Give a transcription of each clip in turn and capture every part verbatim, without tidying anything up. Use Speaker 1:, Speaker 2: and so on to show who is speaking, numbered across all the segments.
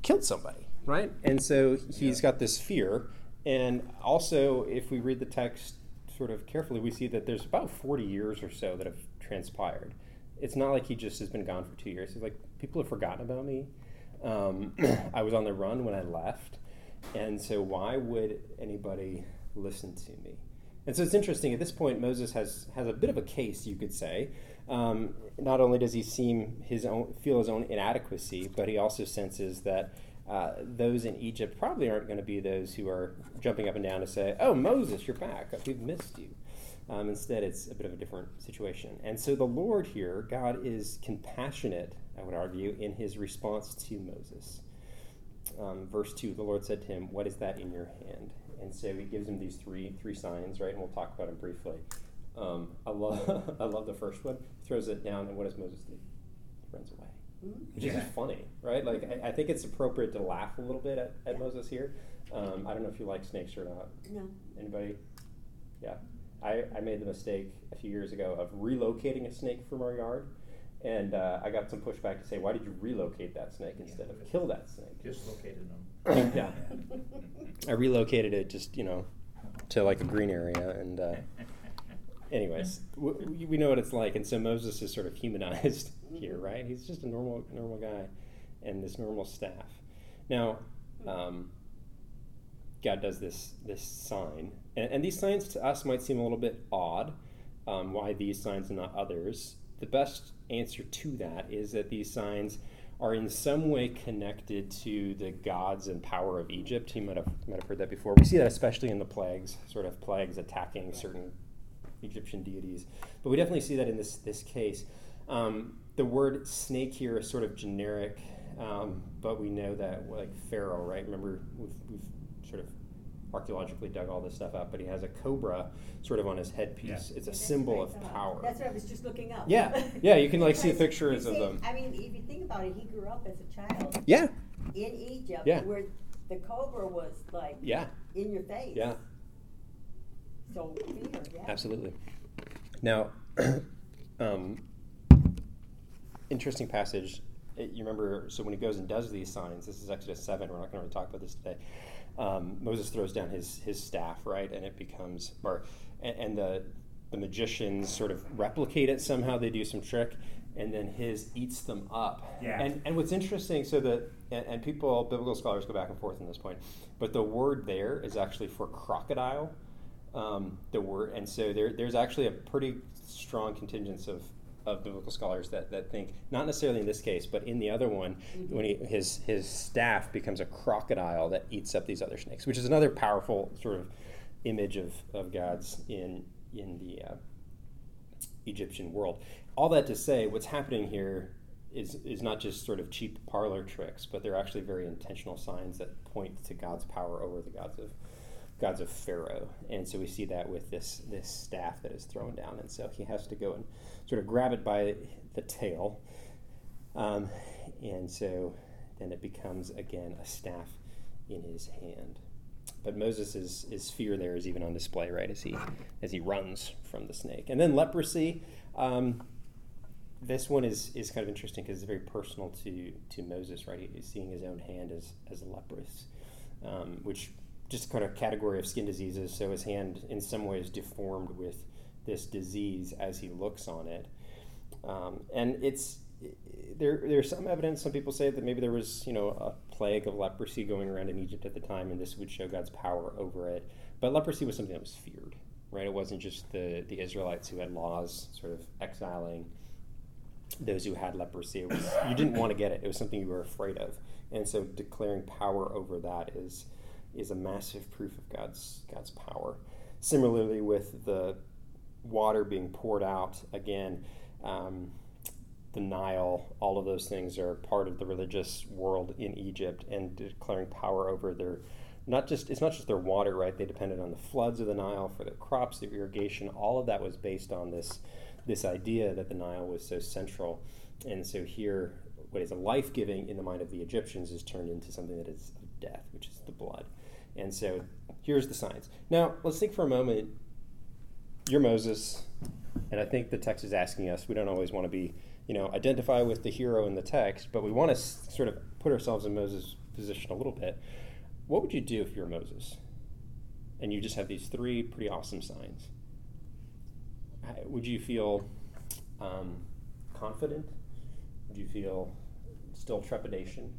Speaker 1: killed somebody, right? And so he's got this fear. And also, if we read the text sort of carefully, we see that there's about forty years or so that have transpired. It's not like he just has been gone for two years. He's like, people have forgotten about me. Um, I was on the run when I left. And so why would anybody listen to me? And so it's interesting. At this point, Moses has, has a bit of a case, you could say. Um, not only does he seem his own, feel his own inadequacy, but he also senses that uh, those in Egypt probably aren't going to be those who are jumping up and down to say, "Oh, Moses, you're back. We've missed you." Um, instead, it's a bit of a different situation. And so the Lord here, God is compassionate, I would argue, in his response to Moses. Um, verse two, the Lord said to him, "What is that in your hand?" And so he gives him these three three signs, right? And we'll talk about them briefly. Um, I love I love the first one. He throws it down, and what does Moses do? He runs away, which yeah. is just funny, right? Like I, I think it's appropriate to laugh a little bit at, at yeah. Moses here. Um, I don't know if you like snakes or not.
Speaker 2: No.
Speaker 1: Anybody? Yeah. I, I made the mistake a few years ago of relocating a snake from our yard, and uh, I got some pushback to say, "Why did you relocate that snake instead
Speaker 3: yeah.
Speaker 1: of kill that snake?"
Speaker 3: Just located them.
Speaker 1: Yeah. I relocated it just, you know, to like a green area, and uh, anyways, we, we know what it's like. And so Moses is sort of humanized here, right? He's just a normal normal guy and this normal staff. Now, um, God does this this sign, and, and these signs to us might seem a little bit odd. Um, why these signs and not others? The best answer to that is that these signs are in some way connected to the gods and power of Egypt. You might have might have heard that before. We see that especially in the plagues, sort of plagues attacking certain Egyptian deities. But we definitely see that in this this case. Um, the word snake here is sort of generic, um, but we know that, like Pharaoh, right? Remember, we've, we've sort of archaeologically dug all this stuff up, but he has a cobra sort of on his headpiece. Yeah. It's a
Speaker 2: That's
Speaker 1: symbol
Speaker 2: of
Speaker 1: thought. power.
Speaker 2: That's what I was just looking up.
Speaker 1: Yeah, yeah, you can like see pictures
Speaker 2: see,
Speaker 1: of them.
Speaker 2: I mean, if you think about it, he grew up as a child.
Speaker 1: Yeah.
Speaker 2: In Egypt,
Speaker 1: yeah.
Speaker 2: where the cobra was like
Speaker 1: yeah.
Speaker 2: in your face.
Speaker 1: Yeah.
Speaker 2: So fear, yeah.
Speaker 1: Absolutely. Now, um, interesting passage. It, you remember, so when he goes and does these signs, this is Exodus seven, we're not going to really talk about this today. Um, Moses throws down his his staff, right, and it becomes, or and, and the the magicians sort of replicate it somehow. They do some trick, and then his eats them up.
Speaker 3: Yeah.
Speaker 1: And and what's interesting, so the and, and people, biblical scholars go back and forth on this point, but the word there is actually for crocodile. Um, the word, and so there there's actually a pretty strong contingent of. of biblical scholars that, that think, not necessarily in this case, but in the other one, mm-hmm. when he, his his staff becomes a crocodile that eats up these other snakes, which is another powerful sort of image of, of God's in in the uh, Egyptian world. All that to say, what's happening here is is not just sort of cheap parlor tricks, but they're actually very intentional signs that point to God's power over the gods of gods of Pharaoh. And so we see that with this this staff that is thrown down, and so he has to go and sort of grab it by the tail, um, and so then it becomes again a staff in his hand. But Moses' his fear there is even on display, right, as he as he runs from the snake. And then leprosy. Um, this one is is kind of interesting because it's very personal to to Moses, right? He's seeing his own hand as as leprous, um, which just kind of category of skin diseases. So his hand in some ways deformed with this disease as he looks on it. Um, and it's there there's some evidence, some people say that maybe there was, you know, a plague of leprosy going around in Egypt at the time, and this would show God's power over it. But leprosy was something that was feared, right? It wasn't just the, the Israelites who had laws sort of exiling those who had leprosy. It was, you didn't want to get it. It was something you were afraid of. And so declaring power over that is is a massive proof of God's God's power. Similarly with the water being poured out, again, um, the Nile, all of those things are part of the religious world in Egypt, and declaring power over their, not just, it's not just their water, right? They depended on the floods of the Nile for their crops, their irrigation. All of that was based on this, this idea that the Nile was so central. And so here, what is a life-giving in the mind of the Egyptians is turned into something that is of death, which is the blood. And so here's the signs. Now, let's think for a moment. You're Moses, and I think the text is asking us, we don't always want to be, you know, identify with the hero in the text, but we want to s- sort of put ourselves in Moses' position a little bit. What would you do if you were Moses? And you just have these three pretty awesome signs. Would you feel um, confident? Would you feel still trepidation?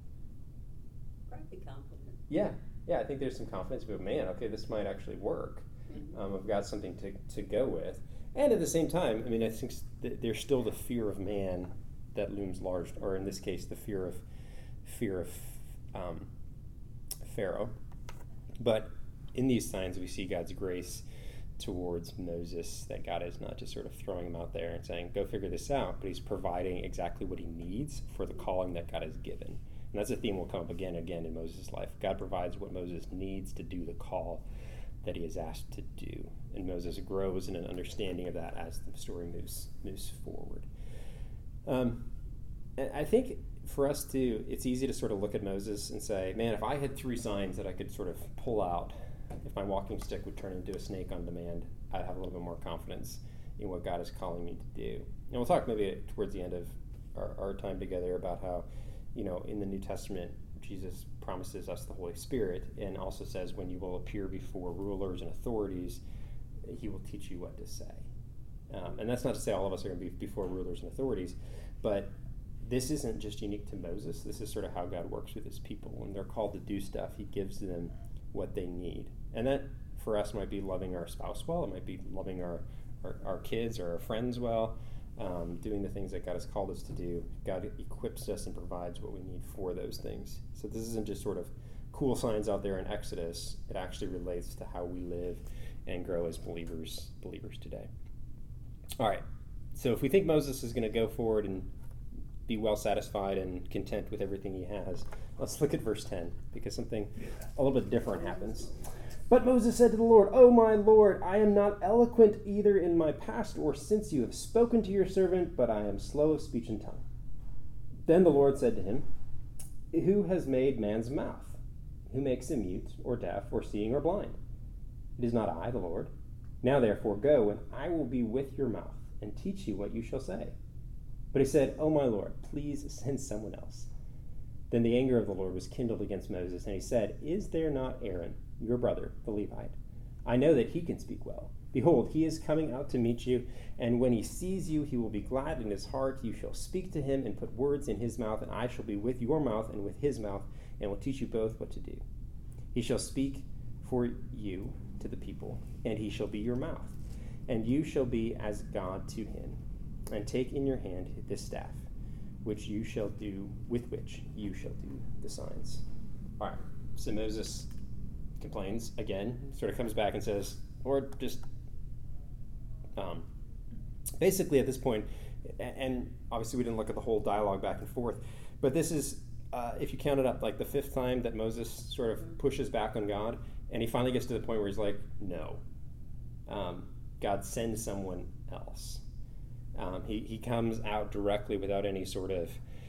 Speaker 2: Probably confident.
Speaker 1: Yeah, yeah, I think there's some confidence, but man, okay, this might actually work.
Speaker 2: Mm-hmm.
Speaker 1: Um, I've got something to, to go with. And at the same time, I mean, I think th- there's still the fear of man that looms large, or in this case, the fear of fear of um, Pharaoh. But in these signs, we see God's grace towards Moses, that God is not just sort of throwing him out there and saying, go figure this out, but he's providing exactly what he needs for the calling that God has given. And that's a theme will come up again and again in Moses' life. God provides what Moses needs to do the call that he is asked to do. And Moses grows in an understanding of that as the story moves moves forward. Um, and I think for us to, it's easy to sort of look at Moses and say, man, if I had three signs that I could sort of pull out, if my walking stick would turn into a snake on demand, I'd have a little bit more confidence in what God is calling me to do. And we'll talk maybe towards the end of our, our time together about how, you know, in the New Testament, Jesus promises us the Holy Spirit and also says when you will appear before rulers and authorities, he will teach you what to say. Um, and that's not to say all of us are going to be before rulers and authorities, but this isn't just unique to Moses. This is sort of how God works with his people. When they're called to do stuff, he gives them what they need. And that, for us, might be loving our spouse well. It might be loving our, our, our kids or our friends well, um, doing the things that God has called us to do. God equips us and provides what we need for those things. So this isn't just sort of cool signs out there in Exodus. It actually relates to how we live and grow as believers, believers today. All right. So if we think Moses is going to go forward and be well satisfied and content with everything he has, let's look at verse ten, because something a little bit different happens. But Moses said to the Lord, "O my Lord, I am not eloquent either in my past or since you have spoken to your servant, but I am slow of speech and tongue." Then the Lord said to him, "Who has made man's mouth? Who makes him mute or deaf or seeing or blind? It is not I, the Lord. Now therefore go, and I will be with your mouth and teach you what you shall say." But he said, "O my Lord, please send someone else." Then the anger of the Lord was kindled against Moses, and he said, "Is there not Aaron, your brother, the Levite? I know that he can speak well. Behold, he is coming out to meet you, and when he sees you, he will be glad in his heart. You shall speak to him and put words in his mouth, and I shall be with your mouth and with his mouth, and will teach you both what to do. He shall speak for you to the people, and he shall be your mouth, and you shall be as God to him. And take in your hand this staff, which you shall do, with which you shall do the signs." All right, so Moses complains again, sort of comes back and says, Lord, just, um, basically at this point, and obviously we didn't look at the whole dialogue back and forth, but this is, uh, if you count it up, like the fifth time that Moses sort of pushes back on God, and he finally gets to the point where he's like, no, um, God, send someone else. Um, he, he comes out directly without any sort of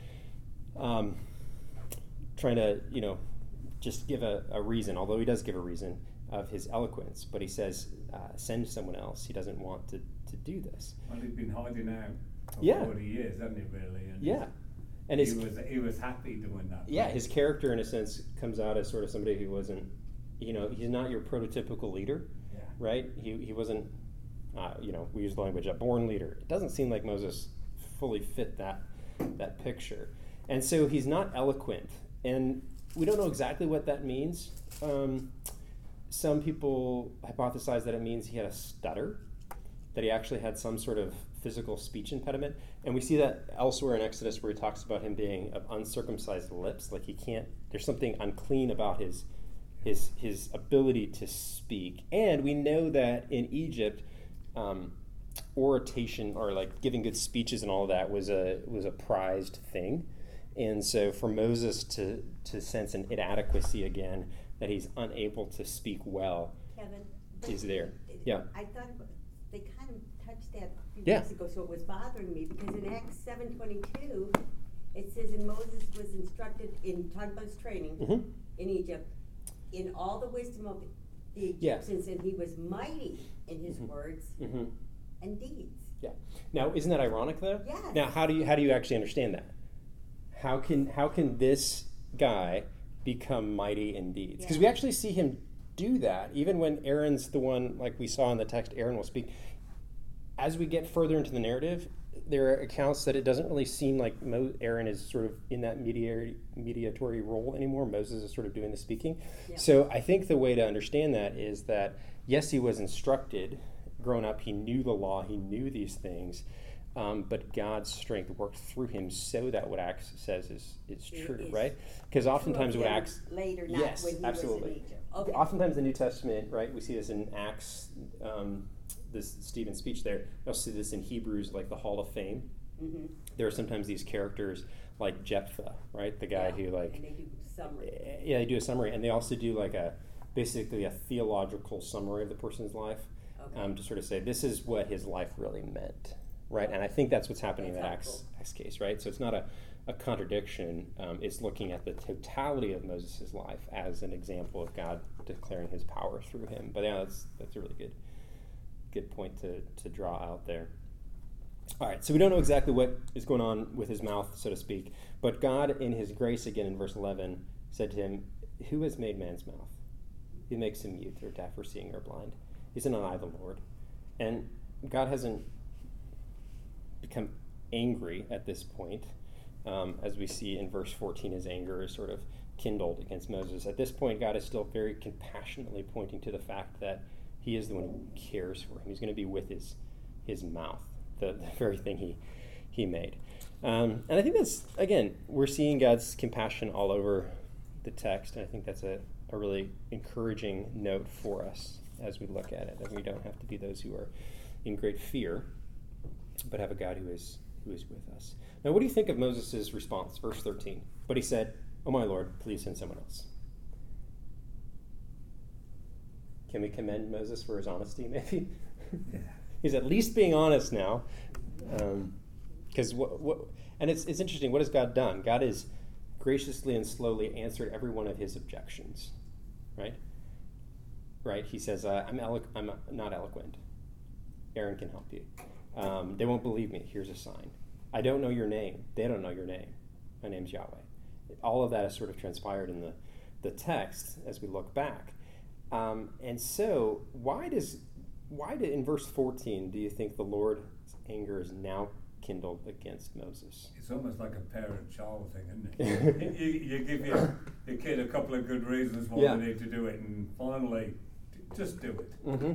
Speaker 1: um, trying to, you know, just give a, a reason, although he does give a reason of his eloquence, but he says, uh, send someone else. He doesn't want to, to do this.
Speaker 3: Well, he's been hiding out for
Speaker 1: yeah.
Speaker 3: forty years, hasn't he, really? And
Speaker 1: yeah. And
Speaker 3: he
Speaker 1: his,
Speaker 3: was he was happy doing that.
Speaker 1: Yeah, his character, in a sense, comes out as sort of somebody who wasn't, you know, he's not your prototypical leader,
Speaker 3: yeah.
Speaker 1: right? He he wasn't, Uh, you know, we use the language, a born leader. It doesn't seem like Moses fully fit that that picture. And so he's not eloquent. And we don't know exactly what that means. Um, some people hypothesize that it means he had a stutter, that he actually had some sort of physical speech impediment. And we see that elsewhere in Exodus where he talks about him being of uncircumcised lips, like he can't, there's something unclean about his his his ability to speak. And we know that in Egypt, Um, oration or like giving good speeches and all of that was a was a prized thing, and so for Moses to to sense an inadequacy again, that he's unable to speak well,
Speaker 2: Kevin,
Speaker 1: is there.
Speaker 2: it-
Speaker 1: Yeah.
Speaker 2: I thought about- they kind of touched that a few
Speaker 1: Yeah.
Speaker 2: weeks ago, so it was bothering me because in Acts seven twenty-two, it says, "And Moses was instructed in talking about his training
Speaker 1: Mm-hmm.
Speaker 2: in Egypt in all the wisdom of the
Speaker 1: Yeah.
Speaker 2: Egyptians, and he was mighty in his
Speaker 1: Mhm.
Speaker 2: words
Speaker 1: Mm-hmm.
Speaker 2: and deeds."
Speaker 1: Yeah. Now, isn't that ironic though?
Speaker 2: Yes.
Speaker 1: Now, how do you how do you actually understand that? How can how can this guy become mighty in deeds. Because
Speaker 2: Yeah.
Speaker 1: we actually see him do that, even when Aaron's the one, like we saw in the text, Aaron will speak. As we get further into the narrative, there are accounts that it doesn't really seem like Mo- Aaron is sort of in that mediatory, mediatory role anymore. Moses is sort of doing the speaking.
Speaker 2: Yeah.
Speaker 1: So I think the way to understand that is that, yes, he was instructed. Growing up, he knew the law, he knew these things, um, but God's strength worked through him so that what Acts says is, is
Speaker 2: It
Speaker 1: true,
Speaker 2: is
Speaker 1: right? Because oftentimes
Speaker 2: True
Speaker 1: what
Speaker 2: of him
Speaker 1: Acts...
Speaker 2: later, not
Speaker 1: yes,
Speaker 2: when he
Speaker 1: absolutely.
Speaker 2: was in Egypt. Okay.
Speaker 1: Oftentimes the New Testament, right, we see this in Acts, um, this Stephen's speech there. We also see this in Hebrews, like the Hall of Fame.
Speaker 2: Mm-hmm.
Speaker 1: There are sometimes these characters like Jephthah, right, the guy
Speaker 2: Yeah,
Speaker 1: who like...
Speaker 2: and they do summary.
Speaker 1: Yeah, they do a summary, and they also do like a, basically a theological summary of the person's life.
Speaker 2: Okay.
Speaker 1: Um, to sort of say this is what his life really meant, right? And I think that's what's happening
Speaker 2: That's
Speaker 1: in that Acts,
Speaker 2: helpful.
Speaker 1: Acts case, right? So it's not a, a contradiction. Um, it's looking at the totality of Moses' life as an example of God declaring his power through him. But yeah, that's that's a really good good point to, to draw out there. All right, so we don't know exactly what is going on with his mouth, so to speak, but God in his grace, again in verse eleven, said to him, who has made man's mouth? Who makes him mute or deaf or seeing or blind? Isn't I the Lord? And God hasn't become angry at this point. Um, as we see in verse fourteen, his anger is sort of kindled against Moses. At this point, God is still very compassionately pointing to the fact that he is the one who cares for him. He's going to be with his his mouth, the, the very thing he, he made. Um, and I think that's, again, we're seeing God's compassion all over the text, and I think that's a, a really encouraging note for us as we look at it, that we don't have to be those who are in great fear, but have a God who is who is with us. Now, what do you think of Moses' response? Verse thirteen. But he said, oh my Lord, please send someone else. Can we commend Moses for his honesty, maybe?
Speaker 3: Yeah.
Speaker 1: He's at least being honest now. Because um, what, what, and it's it's interesting, what has God done? God has graciously and slowly answered every one of his objections, right? Right, he says, uh, I'm, elo- I'm not eloquent. Aaron can help you. Um, they won't believe me. Here's a sign. I don't know your name. They don't know your name. My name's Yahweh. All of that has sort of transpired in the, the text as we look back. Um, and so why does, why did, in verse fourteen, do you think the Lord's anger is now kindled against Moses?
Speaker 3: It's almost like a parent-child thing, isn't it? you, you give your, your kid a couple of good reasons why
Speaker 1: Yeah.
Speaker 3: they need to do it, and finally, just do it.
Speaker 1: Mm-hmm.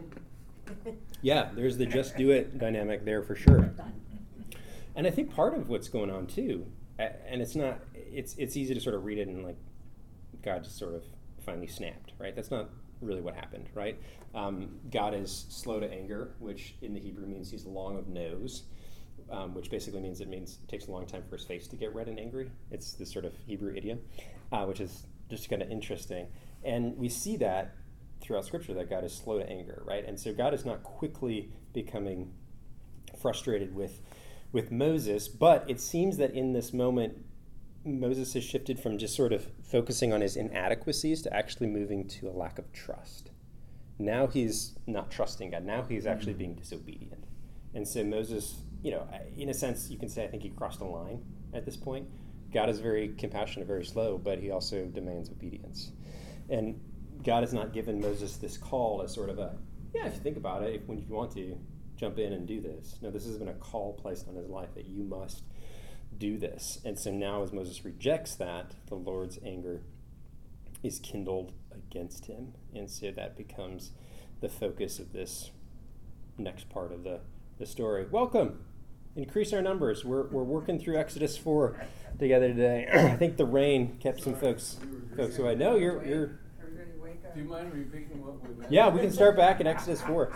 Speaker 1: Yeah, there's the just do it dynamic there for sure.
Speaker 2: Done.
Speaker 1: And I think part of what's going on too, a- and it's not, it's it's easy to sort of read it and like God just sort of finally snapped, right? That's not really what happened, right? Um, God is slow to anger, which in the Hebrew means he's long of nose, um, which basically means it means it takes a long time for his face to get red and angry. It's this sort of Hebrew idiom, uh, which is just kind of interesting. And we see that throughout Scripture, that God is slow to anger, right? And so God is not quickly becoming frustrated with with Moses, but it seems that in this moment, Moses has shifted from just sort of focusing on his inadequacies to actually moving to a lack of trust. Now he's not trusting God. Now he's actually being disobedient. And so Moses, you know, in a sense, you can say I think he crossed a line at this point. God is very compassionate, very slow, but he also demands obedience. And God has not given Moses this call as sort of a, yeah, if you think about it, if, when you want to, jump in and do this. No, this has been a call placed on his life that you must do this. And so now as Moses rejects that, the Lord's anger is kindled against him. And so that becomes the focus of this next part of the, the story. Welcome. Increase our numbers. We're we're working through Exodus four together today. I think the rain kept some folks folks away. No, you're you're
Speaker 4: Everybody wake up.
Speaker 3: Do you mind repeating what we meant?
Speaker 1: yeah, we can start back in Exodus four.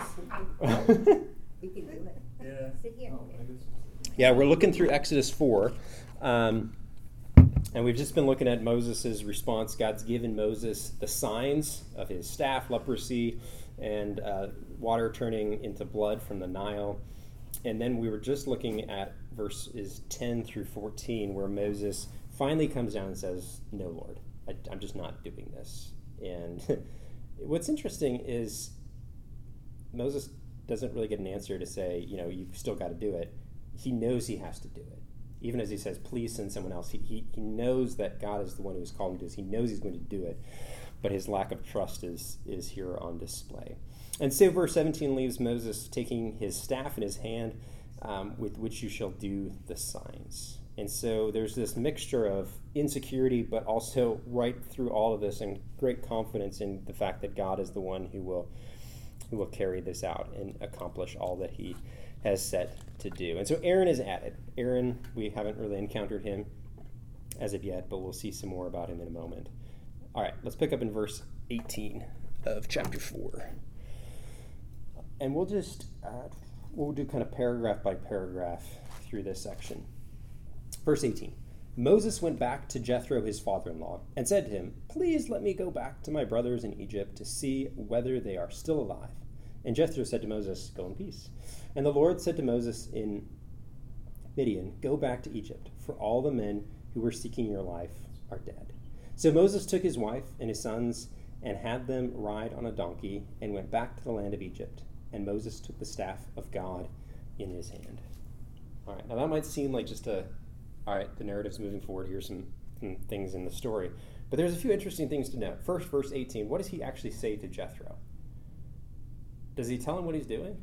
Speaker 2: We can do it.
Speaker 3: Yeah.
Speaker 2: Sit here.
Speaker 3: Oh, I guess-
Speaker 1: Yeah, we're looking through Exodus four. Um, and we've just been looking at Moses' response. God's given Moses the signs of his staff, leprosy, and uh, water turning into blood from the Nile. And then we were just looking at verses ten through fourteen, where Moses finally comes down and says, no, Lord, I, I'm just not doing this. And what's interesting is Moses doesn't really get an answer to say, you know, you've still got to do it. He knows he has to do it. Even as he says, please send someone else, he, he, he knows that God is the one who has called him to this. He knows he's going to do it, but his lack of trust is, is here on display. And so verse seventeen leaves Moses taking his staff in his hand, um, with which you shall do the signs. And so there's this mixture of insecurity, but also right through all of this, and great confidence in the fact that God is the one who will who will carry this out and accomplish all that he has set to do. And so Aaron is at it. Aaron, we haven't really encountered him as of yet, but we'll see some more about him in a moment. All right, let's pick up in verse eighteen of chapter four. And we'll just, uh, we'll do kind of paragraph by paragraph through this section. Verse eighteen, Moses went back to Jethro, his father-in-law, and said to him, please let me go back to my brothers in Egypt to see whether they are still alive. And Jethro said to Moses, go in peace. And the Lord said to Moses in Midian, go back to Egypt, for all the men who were seeking your life are dead. So Moses took his wife and his sons and had them ride on a donkey and went back to the land of Egypt. And Moses took the staff of God in his hand. All right, now that might seem like just a, all right, the narrative's moving forward. Here's some, some things in the story. But there's a few interesting things to note. First, verse eighteen, what does he actually say to Jethro? Does he tell him what he's doing?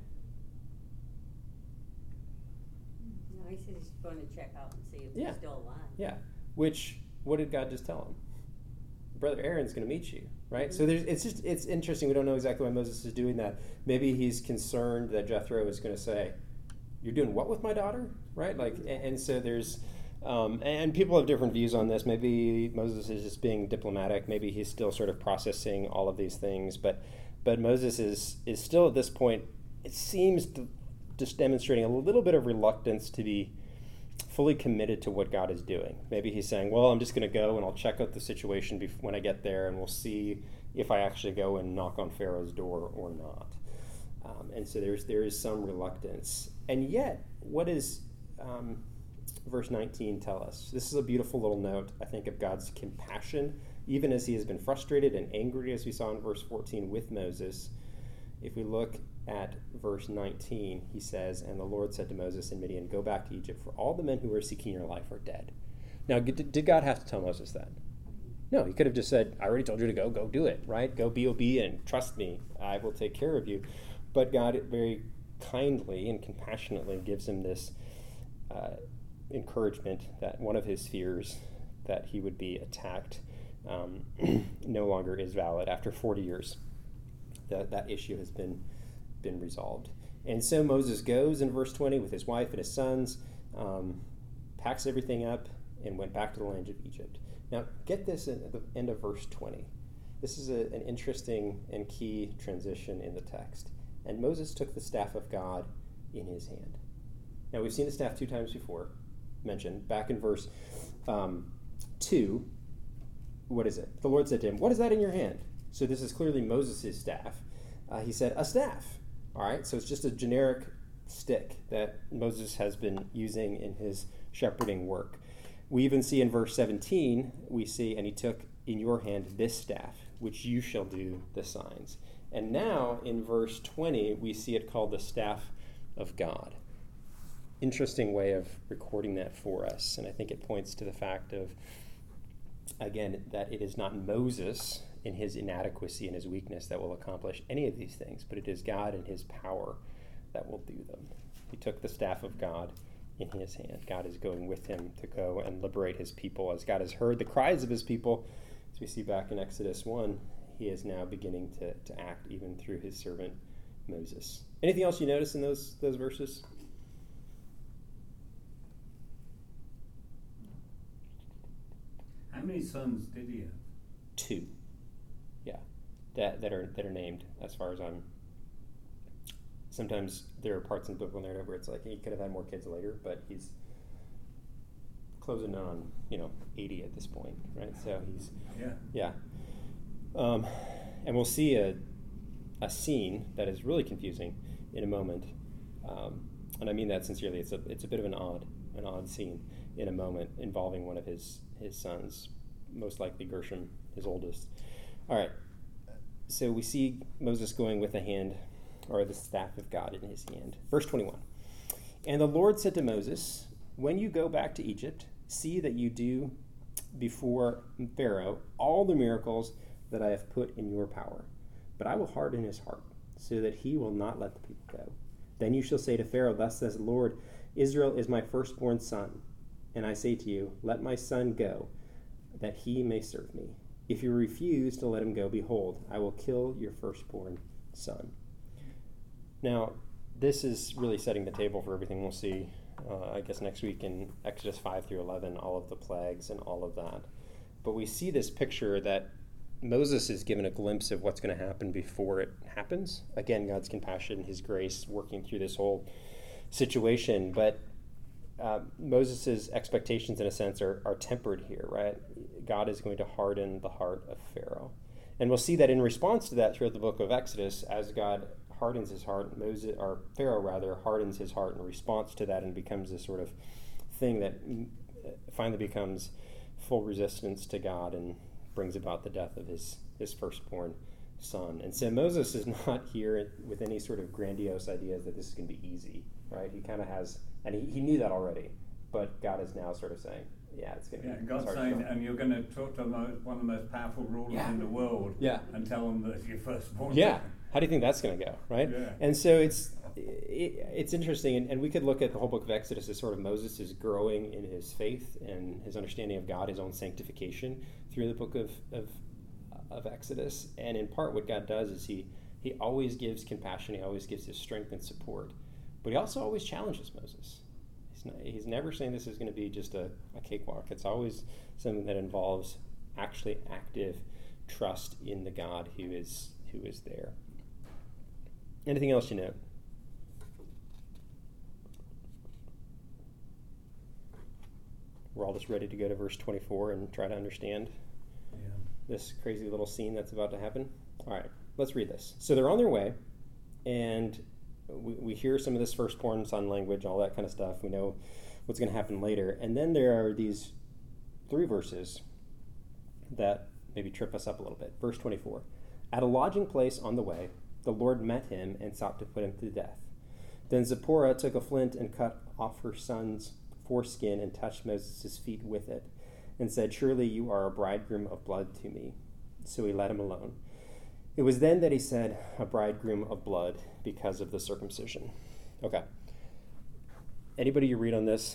Speaker 2: No, he said he's going to check out and see if
Speaker 1: Yeah.
Speaker 2: he's still alive.
Speaker 1: Yeah, which, what did God just tell him? Brother Aaron's going to meet you, right?
Speaker 2: Mm-hmm.
Speaker 1: So there's, it's just, it's interesting. We don't know exactly why Moses is doing that. Maybe he's concerned that Jethro is going to say, you're doing what with my daughter, right? Like, and, and so there's, um, and people have different views on this. Maybe Moses is just being diplomatic. Maybe he's still sort of processing all of these things. But, but Moses is is still at this point, it seems to, just demonstrating a little bit of reluctance to be fully committed to what God is doing. Maybe he's saying, well, I'm just going to go and I'll check out the situation bef- when I get there, and we'll see if I actually go and knock on Pharaoh's door or not. Um, and so there's there is some reluctance. And yet, what does um, verse nineteen tell us? This is a beautiful little note, I think, of God's compassion, even as he has been frustrated and angry, as we saw in verse fourteen with Moses. If we look at verse nineteen, he says, and the Lord said to Moses in Midian, go back to Egypt, for all the men who are seeking your life are dead. Now, did God have to tell Moses that? No, he could have just said, I already told you to go, go do it, right? Go be obedient, trust me, I will take care of you. But God very kindly and compassionately gives him this uh, encouragement that one of his fears, that he would be attacked, um, no longer is valid after forty years. That, that issue has been been resolved. And so Moses goes in verse twenty with his wife and his sons, um, packs everything up, and went back to the land of Egypt. Now, get this at the end of verse twenty. This is a, an interesting and key transition in the text. And Moses took the staff of God in his hand. Now, we've seen the staff two times before, mentioned. Back in verse um, two, what is it? The Lord said to him, what is that in your hand? So this is clearly Moses' staff. Uh, he said, a staff. All right, so it's just a generic stick that Moses has been using in his shepherding work. We even see in verse seventeen, we see, and he took in your hand this staff, which you shall do the signs. And now in verse twenty, we see it called the staff of God. Interesting way of recording that for us. And I think it points to the fact of, again, that it is not Moses in his inadequacy and his weakness that will accomplish any of these things, but it is God in his power that will do them. He took the staff of God in his hand. God is going with him to go and liberate his people. As God has heard the cries of his people, as we see back in Exodus one, he is now beginning to, to act even through his servant Moses. Anything else you notice in those those verses?
Speaker 3: How many sons did he have?
Speaker 1: Two. Yeah. That that are that are named, as far as I'm. Sometimes there are parts in the biblical narrative where it's like he could have had more kids later, but he's closing in on, you know, eighty at this point, right? So he's
Speaker 3: Yeah.
Speaker 1: yeah. Um, and we'll see a a scene that is really confusing in a moment, um, and I mean that sincerely. It's a it's a bit of an odd an odd scene in a moment involving one of his his sons, most likely Gershom, his oldest. All right, so we see Moses going with the hand, or the staff of God in his hand. Verse twenty-one. And the Lord said to Moses, when you go back to Egypt, see that you do before Pharaoh all the miracles that I have put in your power. But I will harden his heart, so that he will not let the people go. Then you shall say to Pharaoh, thus says the Lord, Israel is my firstborn son. And I say to you, let my son go, that he may serve me. If you refuse to let him go, behold, I will kill your firstborn son. Now, this is really setting the table for everything we'll see, uh, I guess, next week in Exodus five through eleven, all of the plagues and all of that. But we see this picture that Moses is given a glimpse of what's going to happen before it happens. Again, God's compassion, his grace working through this whole situation. But uh, Moses' expectations, in a sense, are, are tempered here, right? God is going to harden the heart of Pharaoh. And we'll see that in response to that throughout the book of Exodus, as God hardens his heart, Moses, or Pharaoh rather, hardens his heart in response to that and becomes this sort of thing that finally becomes full resistance to God and brings about the death of his, his firstborn son. And so Moses is not here with any sort of grandiose ideas that this is going to be easy, right? He kind of has, and he, he knew that already, but God is now sort of saying, yeah, it's going to
Speaker 3: yeah,
Speaker 1: be
Speaker 3: God's saying, and you're going to talk to the most, one of the most powerful rulers
Speaker 1: yeah.
Speaker 3: in the world
Speaker 1: yeah.
Speaker 3: and tell them that it's your firstborn.
Speaker 1: Yeah. How do you think that's going to go, right?
Speaker 3: Yeah.
Speaker 1: And so it's it, it's interesting, and, and we could look at the whole book of Exodus as sort of Moses is growing in his faith and his understanding of God, his own sanctification through the book of, of, of Exodus. And in part what God does is he, he always gives compassion, he always gives his strength and support, but he also always challenges Moses. He's, not, he's never saying this is going to be just a, a cakewalk. It's always something that involves actually active trust in the God who is who is there. Anything else you know? We're all just ready to go to verse twenty-four and try to understand
Speaker 3: Yeah.
Speaker 1: this crazy little scene that's about to happen. All right, let's read this. So they're on their way, and we, we hear some of this firstborn son language, all that kind of stuff. We know what's going to happen later. And then there are these three verses that maybe trip us up a little bit. Verse twenty-four. At a lodging place on the way, the Lord met him and sought to put him to death. Then Zipporah took a flint and cut off her son's foreskin and touched Moses' feet with it, and said, surely you are a bridegroom of blood to me. So he let him alone. It was then that he said, a bridegroom of blood, because of the circumcision. Okay. Anybody you read on this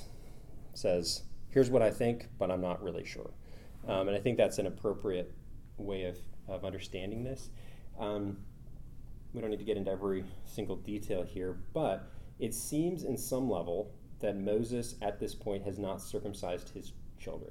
Speaker 1: says, here's what I think, but I'm not really sure. Um, and I think that's an appropriate way of, of understanding this. Um, we don't need to get into every single detail here, but it seems in some level that Moses at this point has not circumcised his children.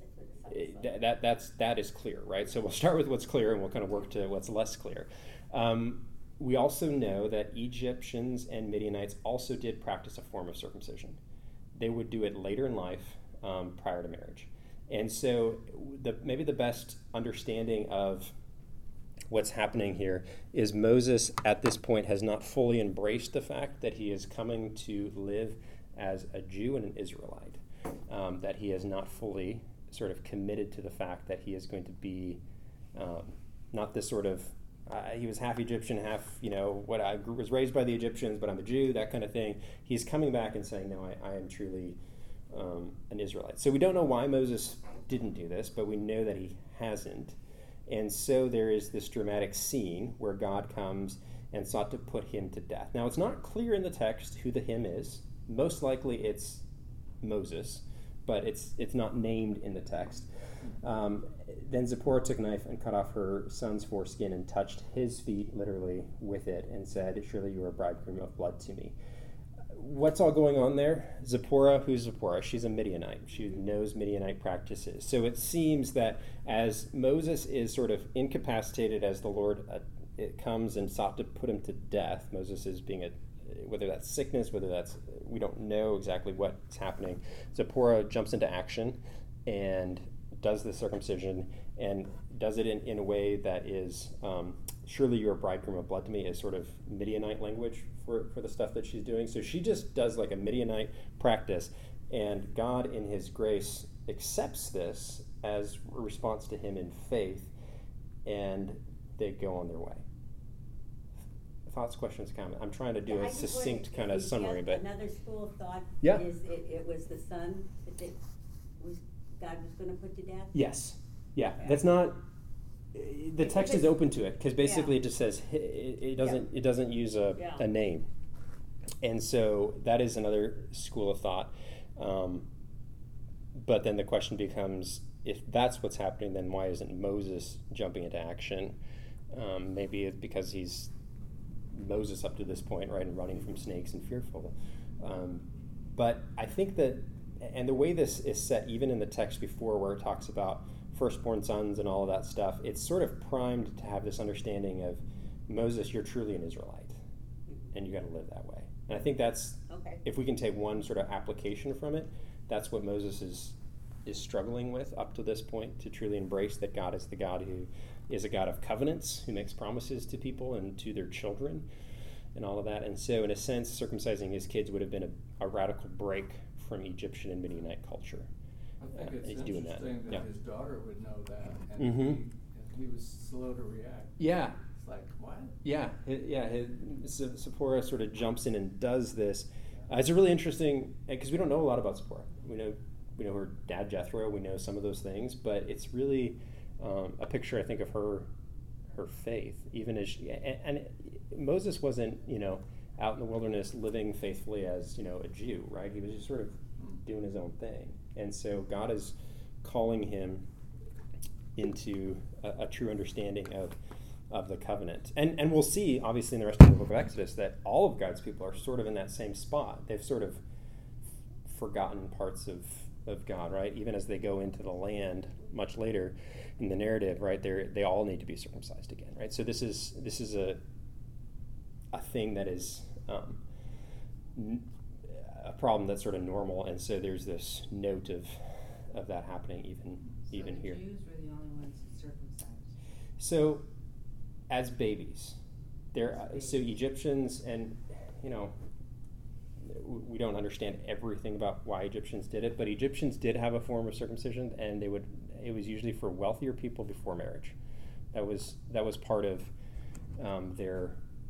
Speaker 1: It, that, that that's that is clear, right? So we'll start with what's clear and we'll kind of work to what's less clear. Um, we also know that Egyptians and Midianites also did practice a form of circumcision. They would do it later in life, um, prior to marriage. And so the, maybe the best understanding of what's happening here is Moses at this point has not fully embraced the fact that he is coming to live as a Jew and an Israelite, um, that he has not fully sort of committed to the fact that he is going to be um, not this sort of, uh, he was half Egyptian, half, you know, what I grew, was raised by the Egyptians, but I'm a Jew, that kind of thing. He's coming back and saying, no, I, I am truly um, an Israelite. So we don't know why Moses didn't do this, but we know that he hasn't. And so there is this dramatic scene where God comes and sought to put him to death. Now, it's not clear in the text who the him is. Most likely it's Moses, but it's it's not named in the text. Um, then Zipporah took a knife and cut off her son's foreskin and touched his feet literally with it and said, surely you are a bridegroom of blood to me. What's all going on there? Zipporah, who's Zipporah? She's a Midianite. She knows Midianite practices. So it seems that as Moses is sort of incapacitated as the Lord uh, it comes and sought to put him to death, Moses is being a, whether that's sickness, whether that's, we don't know exactly what's happening. Zipporah jumps into action and does the circumcision and does it in, in a way that is, um, surely you're a bridegroom of blood to me, is sort of Midianite language for, for the stuff that she's doing. So she just does like a Midianite practice, and God in his grace accepts this as a response to him in faith, and they go on their way. thoughts, questions, comments? I'm trying to do
Speaker 2: Yeah, I
Speaker 1: a
Speaker 2: just
Speaker 1: succinct
Speaker 2: wondered
Speaker 1: kind
Speaker 2: if
Speaker 1: of
Speaker 2: you
Speaker 1: summary,
Speaker 2: get
Speaker 1: but
Speaker 2: another school of thought
Speaker 1: Yeah.
Speaker 2: is it, it was the son that they, was God was going to put to death.
Speaker 1: yes, yeah,
Speaker 2: Okay.
Speaker 1: that's not. The
Speaker 2: If
Speaker 1: text is
Speaker 2: it's-
Speaker 1: open to it because basically
Speaker 2: Yeah.
Speaker 1: it just says it, it doesn't it doesn't use a,
Speaker 2: Yeah.
Speaker 1: a name, and so that is another school of thought. Um, but then the question becomes, if that's what's happening, then why isn't Moses jumping into action? Um, maybe it's because he's Moses up to this point, right, and running from snakes and fearful. Um, but I think that, and the way this is set, even in the text before where it talks about firstborn sons and all of that stuff, it's sort of primed to have this understanding of Moses, you're truly an Israelite, and you got to live that way. And I think that's,
Speaker 2: Okay.
Speaker 1: if we can take one sort of application from it, that's what Moses is is struggling with up to this point, to truly embrace that God is the God who is a God of covenants, who makes promises to people and to their children and all of that. And so in a sense, circumcising his kids would have been a, a radical break from Egyptian and Midianite culture.
Speaker 4: I think
Speaker 1: Uh,
Speaker 4: it's
Speaker 1: he's doing that,
Speaker 4: interesting that
Speaker 1: yeah.
Speaker 4: his daughter would know that, and
Speaker 1: Mhm.
Speaker 4: he, and he was slow to react.
Speaker 1: Yeah,
Speaker 4: It's like, what?
Speaker 1: yeah, hi- yeah. His, S- Zipporah sort of jumps in and does this. Uh, it's a really interesting, because we don't know a lot about Zipporah. We know we know her dad Jethro. We know some of those things, but it's really um, a picture, I think, of her her faith. Even as she, and, and Moses wasn't, you know, out in the wilderness living faithfully as, you know, a Jew, right? He was just sort of doing his own thing, and so God is calling him into a, a true understanding of of the covenant. And and we'll see, obviously, in the rest of the book of Exodus, that all of God's people are sort of in that same spot. They've sort of forgotten parts of, of God, right? Even as they go into the land much later in the narrative, right? They they all need to be circumcised again, right? So this is this is a a thing that is um, n- a problem that's sort of normal, and so there's this note of of that happening even
Speaker 5: So
Speaker 1: even
Speaker 5: the here.
Speaker 1: here.
Speaker 5: Jews were the only ones that circumcised.
Speaker 1: So, as babies, there. So Egyptians, and you know, we don't understand everything about why Egyptians did it, but Egyptians did have a form of circumcision, and they would. It was usually for wealthier people before marriage. That was that was part of um, their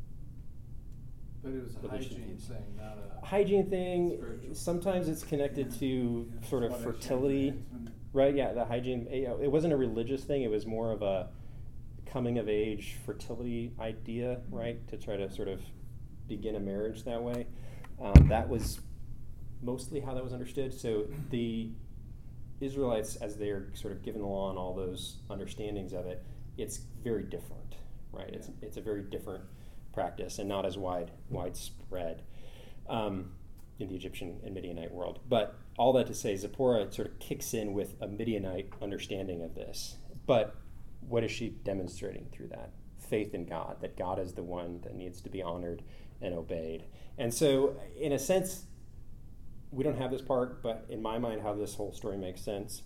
Speaker 4: But it was a
Speaker 1: religious
Speaker 4: hygiene
Speaker 1: views.
Speaker 4: thing, not a.
Speaker 1: hygiene thing.
Speaker 4: Spiritual.
Speaker 1: Sometimes it's connected to
Speaker 3: Yeah.
Speaker 1: sort of
Speaker 3: What I
Speaker 1: fertility.
Speaker 3: shared with
Speaker 1: Right, yeah, the hygiene, you know, it wasn't a religious thing, it was more of a coming of age fertility idea, right, to try to sort of begin a marriage that way. Um, that was mostly how that was understood. So the Israelites, as they're sort of given the law and all those understandings of it, it's very different, right? It's it's a very different practice and not as wide widespread um, in the Egyptian and Midianite world. But all that to say, Zipporah sort of kicks in with a Midianite understanding of this. But what is she demonstrating through that? Faith in God, that God is the one that needs to be honored and obeyed. And so, in a sense, we don't have this part, but in my mind, how this whole story makes sense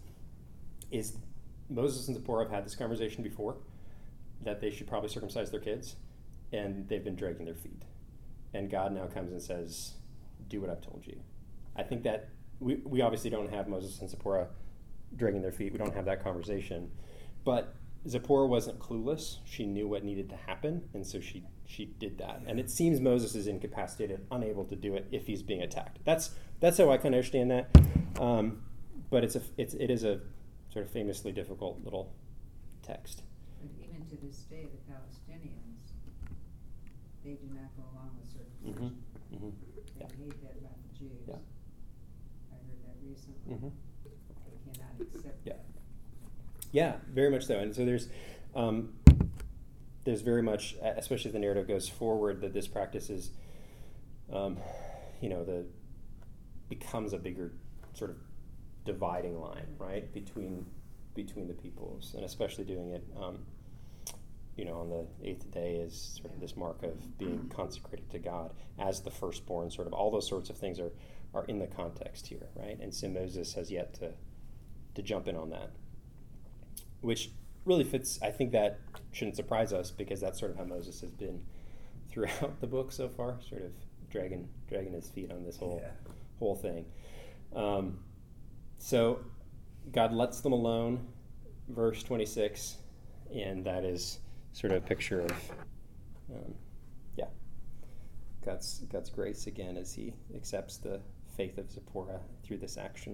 Speaker 1: is Moses and Zipporah have had this conversation before, that they should probably circumcise their kids, and they've been dragging their feet. And God now comes and says, do what I've told you. I think that we, we obviously don't have Moses and Zipporah dragging their feet. We don't have that conversation. But Zipporah wasn't clueless. She knew what needed to happen, and so she she did that. And it seems Moses is incapacitated, unable to do it if he's being attacked. That's that's how I kind of understand that. Um, but it's a it's it is a sort of famously difficult little text.
Speaker 5: But even to this day, the Palestinians, they do not go along with circumcision.
Speaker 1: Mm-hmm. Mm-hmm.
Speaker 5: They
Speaker 1: Yeah.
Speaker 5: hate that about the Jews.
Speaker 1: Yeah.
Speaker 5: I heard that recently.
Speaker 1: Mm-hmm.
Speaker 5: They cannot accept
Speaker 1: Yeah.
Speaker 5: that.
Speaker 1: Yeah, very much so. And so there's um, there's very much, especially as the narrative goes forward, that this practice is, um, you know, the becomes a bigger sort of dividing line, right, between between the peoples, and especially doing it, um, you know, on the eighth day is sort of this mark of being consecrated to God as the firstborn. Sort of all those sorts of things are are in the context here, right? And so Moses has yet to to jump in on that, which really fits. I think that shouldn't surprise us because that's sort of how Moses has been throughout the book so far, sort of dragging dragging his feet on this whole
Speaker 3: Yeah.
Speaker 1: whole thing. Um, so God lets them alone, verse twenty-six, and that is sort of a picture of, um, yeah, God's God's grace again as he accepts the faith of Zipporah through this action.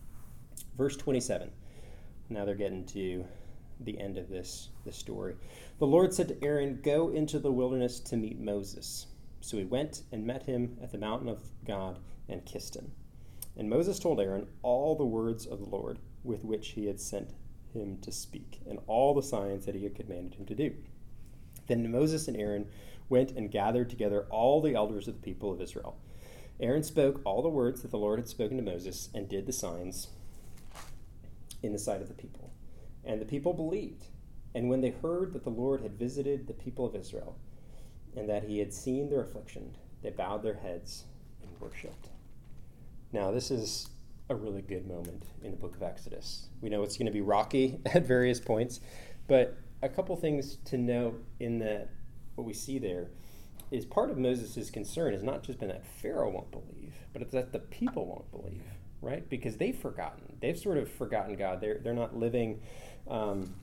Speaker 1: Verse twenty-seven. Now they're getting to the end of this, this story. The Lord said to Aaron, "Go into the wilderness to meet Moses." So he went and met him at the mountain of God and kissed him. And Moses told Aaron all the words of the Lord with which he had sent him to speak, and all the signs that he had commanded him to do. Then Moses and Aaron went and gathered together all the elders of the people of Israel. Aaron spoke all the words that the Lord had spoken to Moses and did the signs in the sight of the people. And the people believed. And when they heard that the Lord had visited the people of Israel and that he had seen their affliction, they bowed their heads and worshipped. Now, this is a really good moment in the book of Exodus. We know it's going to be rocky at various points, but a couple things to note in that what we see there is part of Moses' concern has not just been that Pharaoh won't believe, but it's that the people won't believe, right? Because they've forgotten. They've sort of forgotten God. They're, they're not living um,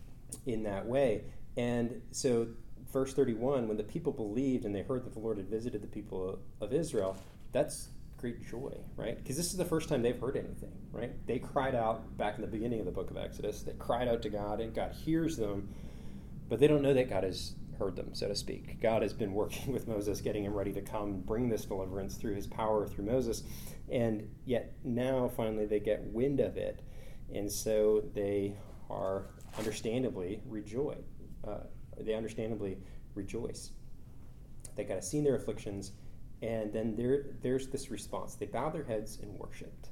Speaker 1: in that way. And so verse thirty-one, when the people believed and they heard that the Lord had visited the people of Israel, that's great joy, right? Because this is the first time they've heard anything, right? They cried out back in the beginning of the book of Exodus. They cried out to God, and God hears them, but they don't know that God has heard them, so to speak. God has been working with Moses, getting him ready to come and bring this deliverance through his power through Moses, and yet now finally they get wind of it, and so they are understandably rejoice. Uh, they understandably rejoice. They got to see their afflictions. And then there, there's this response. They bow their heads and worshipped.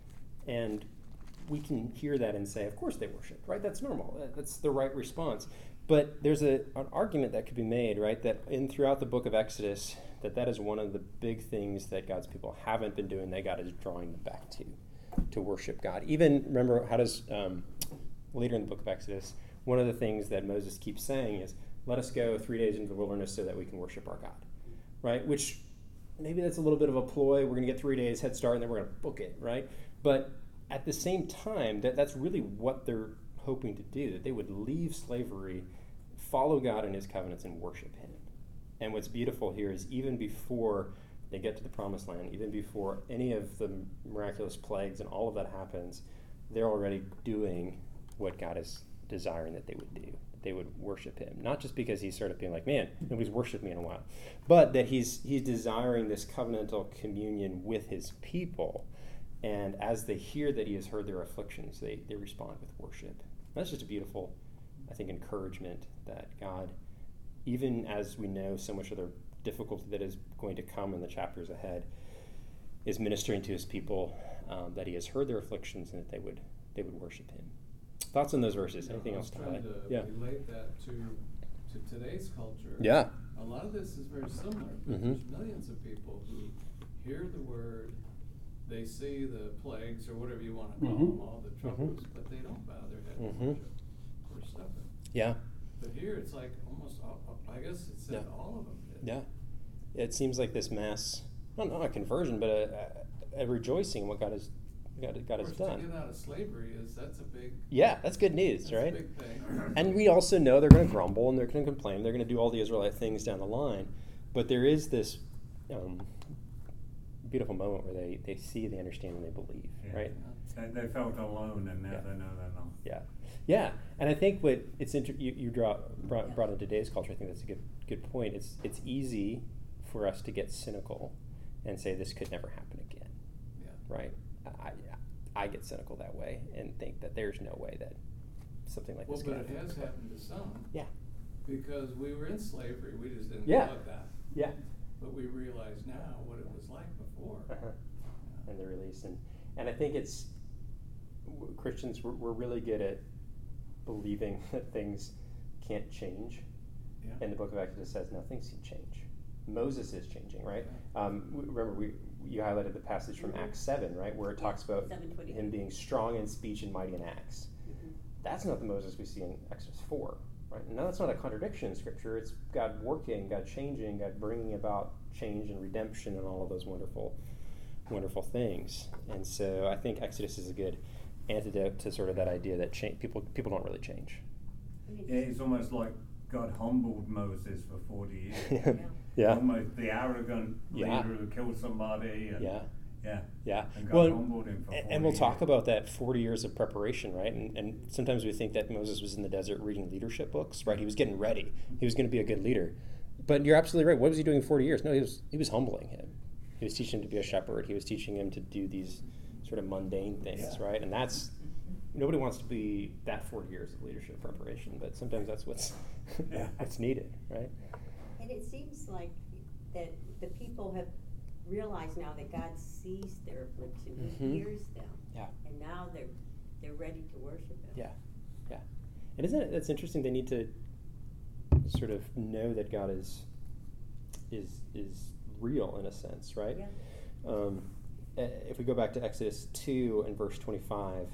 Speaker 1: And we can hear that and say, of course they worshipped, right? That's normal. That's the right response. But there's a, an argument that could be made, right, that in throughout the book of Exodus, that that is one of the big things that God's people haven't been doing that God is drawing them back to, to worship God. Even, remember, how does, um, later in the book of Exodus, one of the things that Moses keeps saying is, let us go three days into the wilderness so that we can worship our God, right? Which maybe that's a little bit of a ploy. We're going to get three days head start, and then we're going to book it, right? But at the same time, that, that's really what they're hoping to do, that they would leave slavery, follow God and his covenants, and worship him. And what's beautiful here is even before they get to the promised land, even before any of the miraculous plagues and all of that happens, they're already doing what God is desiring that they would do. They would worship him, not just because he's sort of being like, man, nobody's worshiped me in a while, but that he's he's desiring this covenantal communion with his people. And as they hear that he has heard their afflictions, they, they respond with worship. That's just a beautiful, I think, encouragement that God, even as we know so much of the difficulty that is going to come in the chapters ahead, is ministering to his people, um, that he has heard their afflictions and that they would they would worship him. Thoughts on those verses?
Speaker 4: You know,
Speaker 1: Anything
Speaker 4: I
Speaker 1: else
Speaker 4: was
Speaker 1: to
Speaker 4: trying
Speaker 1: add?
Speaker 4: to
Speaker 1: Yeah.
Speaker 4: relate that to to today's culture.
Speaker 1: Yeah.
Speaker 4: A lot of this is very similar. But
Speaker 1: Mhm.
Speaker 4: There's millions of people who hear the word, they see the plagues or whatever you want to call
Speaker 1: Mhm.
Speaker 4: them, all the troubles, but they don't bow their head
Speaker 1: Mhm.
Speaker 4: and worship. We're stubborn.
Speaker 1: Yeah.
Speaker 4: But here it's like almost, all, I guess it said
Speaker 1: Yeah.
Speaker 4: all of them did.
Speaker 1: Yeah. It seems like this mass, well, not a conversion, but a, a, a rejoicing in what God has God, God
Speaker 4: Of
Speaker 1: has
Speaker 4: course,
Speaker 1: done.
Speaker 4: to get out of slavery is, that's a big,
Speaker 1: Yeah, that's good news,
Speaker 4: that's
Speaker 1: right?
Speaker 4: a big thing.
Speaker 1: And we also know they're going to grumble and they're going to complain. They're going to do all the Israelite things down the line. But there is this um, beautiful moment where they, they see, they understand, and they believe,
Speaker 3: Yeah.
Speaker 1: right?
Speaker 3: They, they felt alone, and now
Speaker 1: Yeah.
Speaker 3: they know they're not.
Speaker 1: Yeah, yeah, and I think what it's inter- you, you draw, brought, brought in today's culture. I think that's a good good point. It's it's easy for us to get cynical and say this could never happen again,
Speaker 4: Yeah.
Speaker 1: right? I I get cynical that way and think that there's no way that something like
Speaker 4: Well,
Speaker 1: this
Speaker 4: but
Speaker 1: could
Speaker 4: it
Speaker 1: happen.
Speaker 4: has happened to some.
Speaker 1: Yeah,
Speaker 4: Because we were in slavery, we just didn't
Speaker 1: Yeah.
Speaker 4: know it that.
Speaker 1: yeah,
Speaker 4: But we realize now what it was like before.
Speaker 1: uh-huh.
Speaker 4: Yeah.
Speaker 1: And the release and and I think it's w- Christians we're, we're really good at believing that things can't change.
Speaker 4: Yeah.
Speaker 1: And the book of Exodus says no, things can change. Moses is changing, right? Um, w- remember, we you highlighted the passage from
Speaker 2: Mhm.
Speaker 1: Acts seven, right, where it talks about
Speaker 2: seven twenty.
Speaker 1: him being strong in speech and mighty in acts.
Speaker 2: Mhm.
Speaker 1: That's not the Moses we see in Exodus four, right? And that's not a contradiction in Scripture. It's God working, God changing, God bringing about change and redemption and all of those wonderful, wonderful things. And so I think Exodus is a good antidote to sort of that idea that cha- people people don't really change.
Speaker 2: I mean,
Speaker 3: Yeah, it's almost like God humbled Moses for forty years.
Speaker 2: Yeah.
Speaker 1: Yeah.
Speaker 3: Almost the arrogant
Speaker 1: Yeah.
Speaker 3: leader who killed somebody. And,
Speaker 1: Yeah.
Speaker 3: Yeah.
Speaker 1: Yeah.
Speaker 3: And God
Speaker 1: Well,
Speaker 3: humbled him for
Speaker 1: and,
Speaker 3: forty
Speaker 1: and we'll talk
Speaker 3: years.
Speaker 1: about that forty years of preparation, right? And, and sometimes we think that Moses was in the desert reading leadership books, right? He was getting ready. He was going to be a good leader. But you're absolutely right. What was he doing forty years? No, he was he was humbling him. He was teaching him to be a shepherd. He was teaching him to do these sort of mundane things,
Speaker 3: Yeah.
Speaker 1: right? And that's, nobody wants to be that forty years of leadership preparation, but sometimes that's what's
Speaker 3: Yeah.
Speaker 1: what's needed, right?
Speaker 2: And it seems like that the people have realized now that God sees their affliction,
Speaker 1: Mhm.
Speaker 2: He hears them,
Speaker 1: Yeah.
Speaker 2: and now they're they're ready to worship Him.
Speaker 1: Yeah, yeah. And isn't it, it's interesting, they need to sort of know that God is is is real in a sense, right?
Speaker 2: Yeah.
Speaker 1: Um, eh, if we go back to Exodus two and verse twenty-five,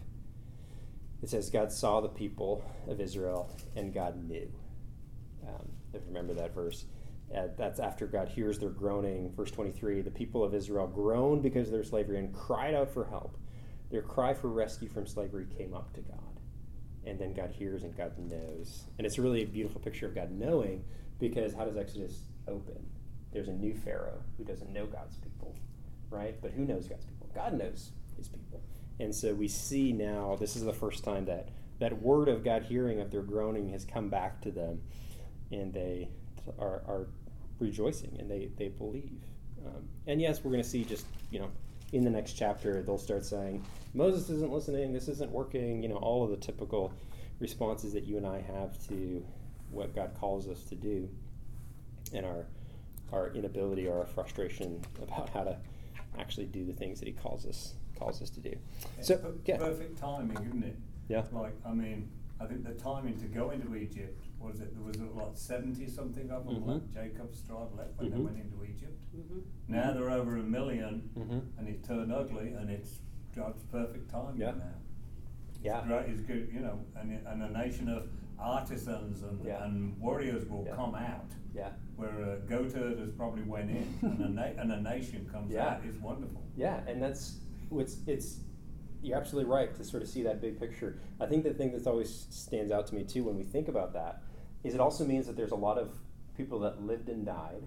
Speaker 1: it says, God saw the people of Israel and God knew. Um, if you remember that verse. Uh, that's after God hears their groaning. Verse twenty-three, the people of Israel groaned because of their slavery and cried out for help. Their cry for rescue from slavery came up to God. And then God hears and God knows. And it's really a beautiful picture of God knowing, because how does Exodus open? There's a new Pharaoh who doesn't know God's people, right? But who knows God's people? God knows his people. And so we see now, this is the first time that that word of God hearing of their groaning has come back to them, and they are, are rejoicing, and they, they believe. Um, and yes, we're going to see just, you know, in the next chapter, they'll start saying, Moses isn't listening, this isn't working, you know, all of the typical responses that you and I have to what God calls us to do, and our our inability or our frustration about how to actually do the things that he calls us calls us to do.
Speaker 3: It's
Speaker 1: So,
Speaker 3: per-
Speaker 1: yeah.
Speaker 3: perfect timing, isn't it?
Speaker 1: Yeah.
Speaker 3: Like, I mean, I think the timing to go into Egypt, was it, there was like seventy something of them,
Speaker 1: Mhm.
Speaker 3: like Jacob's tribe left when
Speaker 1: Mhm.
Speaker 3: they went into Egypt.
Speaker 2: Mm-hmm.
Speaker 3: Now they're over a million,
Speaker 1: Mhm.
Speaker 3: and it's turned ugly, and it's God's perfect timing
Speaker 1: Yeah.
Speaker 3: now.
Speaker 1: Yeah.
Speaker 3: It's great, it's good, you know, and, it- and a nation of artisans and,
Speaker 1: Yeah.
Speaker 3: and warriors will
Speaker 1: Yeah.
Speaker 3: come out,
Speaker 1: Yeah.
Speaker 3: where a goat herders probably went in, and a, na- and a nation comes
Speaker 1: Yeah.
Speaker 3: out. It's wonderful.
Speaker 1: Yeah, and that's it's it's you're absolutely right to sort of see that big picture. I think the thing that always stands out to me too when we think about that is it also means that there's a lot of people that lived and died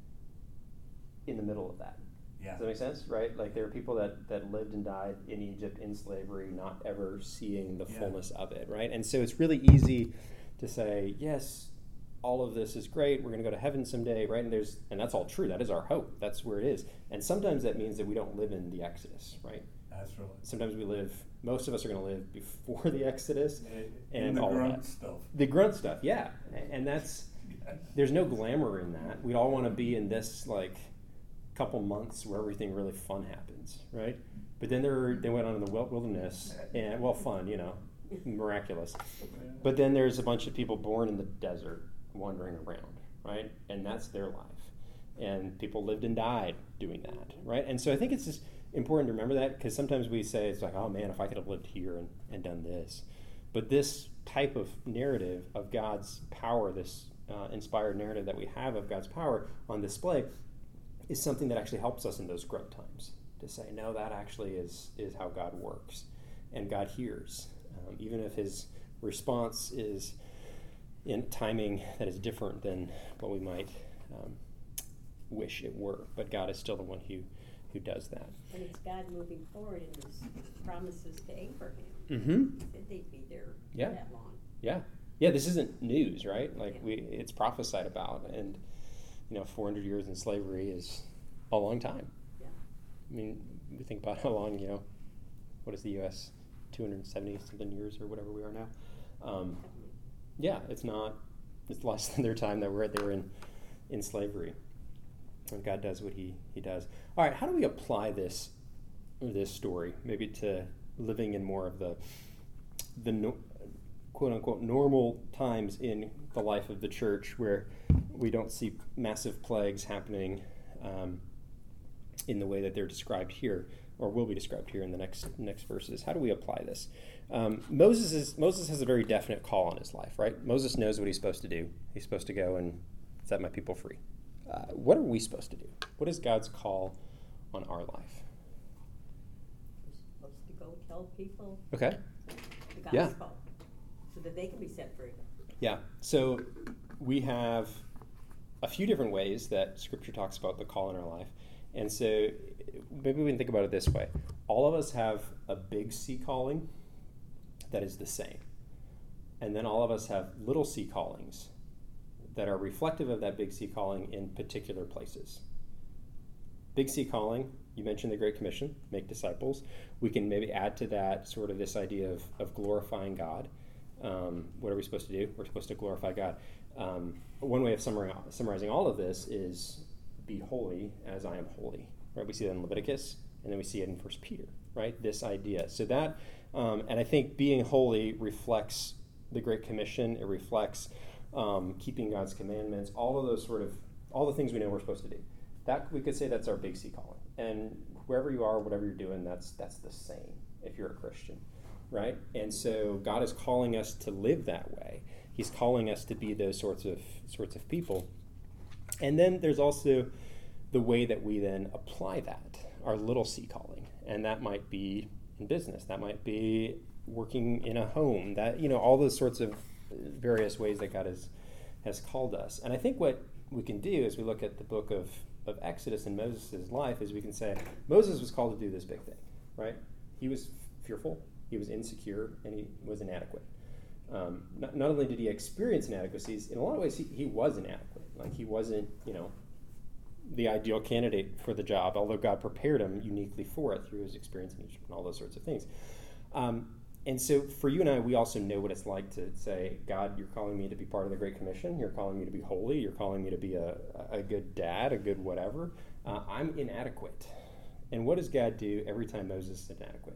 Speaker 1: in the middle of that.
Speaker 3: Yeah.
Speaker 1: Does that make sense? Right? Like there are people that, that lived and died in Egypt in slavery, not ever seeing the
Speaker 3: Yeah.
Speaker 1: fullness of it, right? And so it's really easy to say, yes, all of this is great, we're going to go to heaven someday, right? And there's and that's all true. That is our hope. That's where it is. And sometimes that means that we don't live in the Exodus, right?
Speaker 3: That's right.
Speaker 1: Sometimes we live, most of us are going to live before the Exodus
Speaker 3: In
Speaker 1: and
Speaker 3: the
Speaker 1: all of
Speaker 3: grunt
Speaker 1: that.
Speaker 3: stuff.
Speaker 1: The grunt stuff, yeah. And that's,
Speaker 3: Yeah.
Speaker 1: there's no glamour in that. We all want to be in this like couple months where everything really fun happens, right? But then there, they went on in the wil- wilderness, and well, fun, you know, miraculous. But then there's a bunch of people born in the desert wandering around, right? And that's their life. And people lived and died doing that, right? And so I think it's just important to remember that, because sometimes we say, it's like, oh man, if I could have lived here and, and done this. But this type of narrative of God's power, this uh, inspired narrative that we have of God's power on display, is something that actually helps us in those grunt times to say, no, that actually is is how God works, and God hears, um, even if his response is in timing that is different than what we might um, wish it were. But God is still the one who, who does that.
Speaker 2: And it's God moving forward in his promises to Abraham.
Speaker 1: Mm-hmm.
Speaker 2: He said they'd be there
Speaker 1: Yeah.
Speaker 2: that long.
Speaker 1: Yeah, yeah. This isn't news, right? Like
Speaker 2: Yeah.
Speaker 1: we, it's prophesied about, and you know, four hundred years in slavery is a long time.
Speaker 2: Yeah.
Speaker 1: I mean, we think about how long, you know, what is the U S two hundred seventy something years or whatever we are now. Um, yeah, it's not. It's less than their time that we're they were in in slavery, and God does what he he does. All right, how do we apply this this story maybe to living in more of the the no, quote unquote normal times in the life of the church, where we don't see massive plagues happening um, in the way that they're described here, or will be described here in the next next verses? How do we apply this? Um, Moses is Moses has a very definite call on his life, right? Moses knows what he's supposed to do. He's supposed to go and set my people free. Uh, what are we supposed to do? What is God's call on our life?
Speaker 2: We're supposed to go tell people
Speaker 1: Okay.
Speaker 2: the
Speaker 1: Yeah.
Speaker 2: gospel so that they can be set free.
Speaker 1: Yeah. So we have a few different ways that Scripture talks about the call in our life. And so maybe we can think about it this way. All of us have a big C calling that is the same. And then all of us have little C callings that are reflective of that big C calling in particular places. Big C calling, you mentioned the Great Commission, make disciples. We can maybe add to that sort of this idea of, of glorifying God. Um, what are we supposed to do? We're supposed to glorify God. Um, one way of summari- summarizing all of this is be holy as I am holy. Right? We see that in Leviticus, and then we see it in First Peter. Right? This idea. So that, um, and I think being holy reflects the Great Commission. It reflects um, keeping God's commandments. All of those sort of all the things we know we're supposed to do. That we could say that's our big C calling. And wherever you are, whatever you're doing, that's that's the same if you're a Christian. Right? And so God is calling us to live that way. He's calling us to be those sorts of sorts of people. And then there's also the way that we then apply that, our little C calling. And that might be in business. That might be working in a home. That, you know, all those sorts of various ways that God has has called us. And I think what we can do as we look at the book of, of Exodus and Moses' life is we can say Moses was called to do this big thing, right? He was fearful. He was insecure, and he was inadequate. Um, not, not only did he experience inadequacies, in a lot of ways he, he was inadequate. Like he wasn't, you know, the ideal candidate for the job, although God prepared him uniquely for it through his experience in Egypt and all those sorts of things. Um, and so for you and I, we also know what it's like to say, God, you're calling me to be part of the Great Commission. You're calling me to be holy. You're calling me to be a, a good dad, a good whatever. Uh, I'm inadequate. And what does God do every time Moses is inadequate?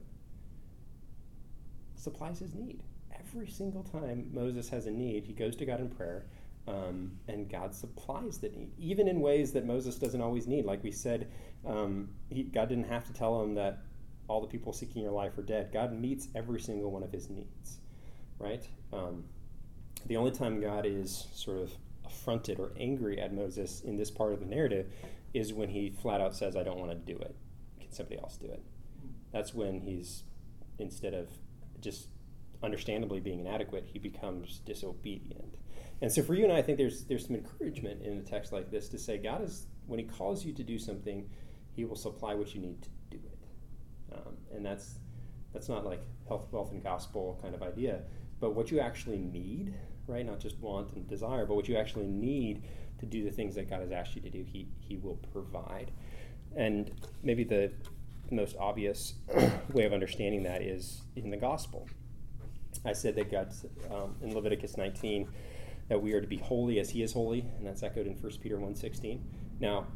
Speaker 1: Supplies his need. Every single time Moses has a need, he goes to God in prayer, um, and God supplies the need, even in ways that Moses doesn't always need. Like we said, um, he, God didn't have to tell him that all the people seeking your life are dead. God meets every single one of his needs, right? Um, the only time God is sort of affronted or angry at Moses in this part of the narrative is when he flat out says, I don't want to do it. Can somebody else do it? That's when he's, instead of just understandably being inadequate, he becomes disobedient. And so for you and I, I think there's there's some encouragement in a text like this to say God is, when he calls you to do something, he will supply what you need to do it. Um, and that's that's not like health, wealth, and gospel kind of idea, but what you actually need, right? Not just want and desire, but what you actually need to do the things that God has asked you to do, he he will provide. And maybe the most obvious way of understanding that is in the gospel. I said that God, um, in Leviticus nineteen, that we are to be holy as he is holy, and that's echoed in First Peter one sixteen. Now,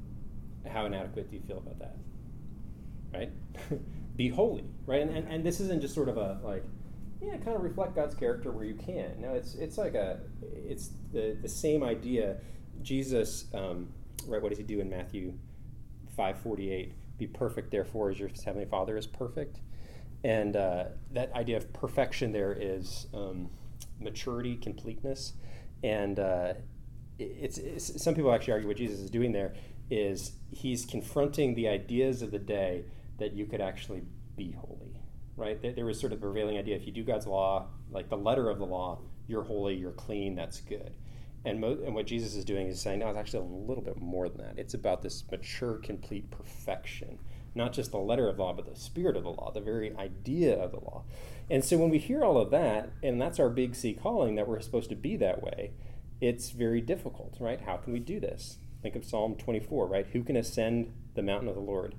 Speaker 1: how inadequate do you feel about that? Right? Be holy, right? And, and and this isn't just sort of a, like, yeah, kind of reflect God's character where you can. No, it's it's like a, it's the, the same idea. Jesus, um, right, what does he do in Matthew five forty-eight? Be perfect, therefore, as your heavenly Father is perfect. And uh, that idea of perfection there is um, maturity, completeness. And uh, it's, it's some people actually argue what Jesus is doing there is he's confronting the ideas of the day that you could actually be holy, right? There, there was sort of the prevailing idea, if you do God's law, like the letter of the law, you're holy, you're clean, that's good. And, mo- and what Jesus is doing is saying, no, it's actually a little bit more than that. It's about this mature, complete perfection. Not just the letter of the law, but the spirit of the law, the very idea of the law. And so when we hear all of that, and that's our big C calling, that we're supposed to be that way, it's very difficult, right? How can we do this? Think of Psalm twenty-four, right? Who can ascend the mountain of the Lord?